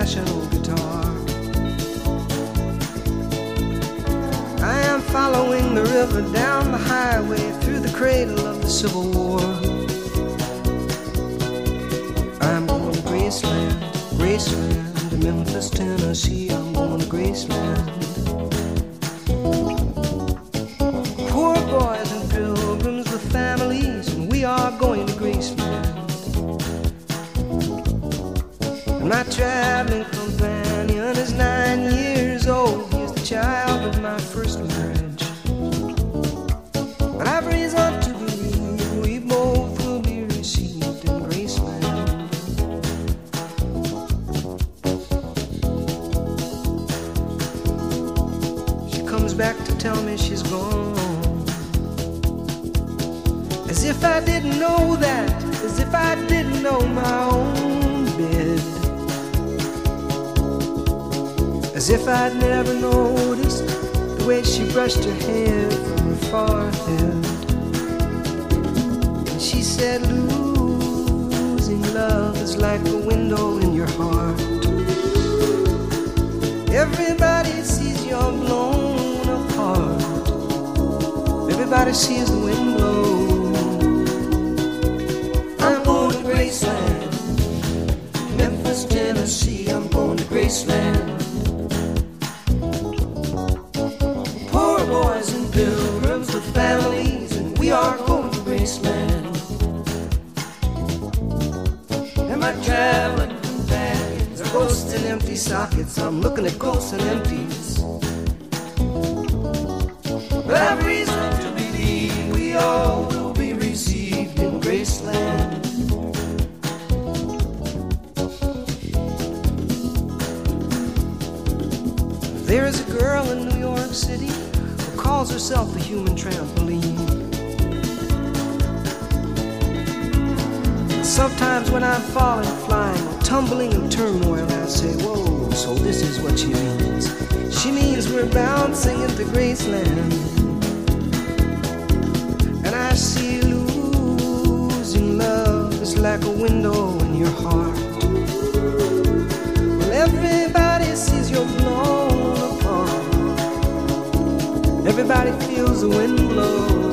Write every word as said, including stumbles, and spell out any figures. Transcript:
old-fashioned old guitar. I am following the river down the highway through the cradle of the Civil War. I'm going to Graceland, Graceland, to Memphis, Tennessee. I'm going to Graceland. Poor boys and pilgrims with families, and we are going to Graceland. And my traveling companion is nine years old. He is the child of my first marriage. But I've reason to believe we both will be received in Graceland. She comes back to tell me she's gone, as if I didn't know that, as if I didn't know my own bed, as if I'd never noticed the way she brushed her hair from her forehead. And she said, losing love is like a window in your heart. Everybody sees you're blown apart. Everybody sees the wind blow. I'm going to Graceland, Memphis, Tennessee. I'm going to Graceland. Boys and pilgrims with families, and we are going to Graceland. And my traveling companions are ghosts and empty sockets. I'm looking at ghosts and empties, but I've reason to believe we all will be received in Graceland. There is a girl in New York City who calls herself the human trampoline. Sometimes when I'm falling, flying, or tumbling in turmoil, I say, whoa, so this is what she means. She means we're bouncing into Graceland. And I see losing love is like a window in your heart. Well, everybody sees you're blown apart. Everybody feels the wind blow.